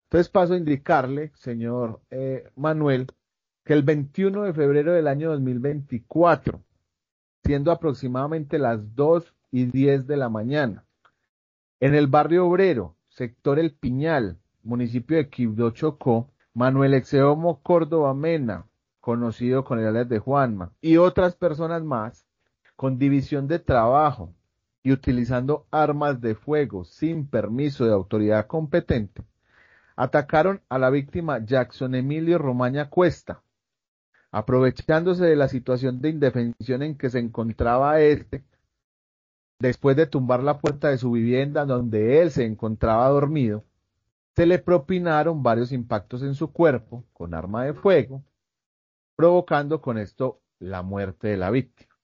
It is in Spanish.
Entonces paso a indicarle, señor Manuel, que el 21 de febrero del año 2024, siendo aproximadamente las 2:10 de la mañana, en el barrio obrero, sector El Piñal, municipio de Quibdó, Chocó, Manuel Exeomo Córdoba Mena, conocido con el alias de Juanma, y otras personas más, con división de trabajo y utilizando armas de fuego sin permiso de autoridad competente, atacaron a la víctima Jackson Emilio Romaña Cuesta, aprovechándose de la situación de indefensión en que se encontraba este, después de tumbar la puerta de su vivienda donde él se encontraba dormido. Se le propinaron varios impactos en su cuerpo con arma de fuego, provocando con esto la muerte de la víctima.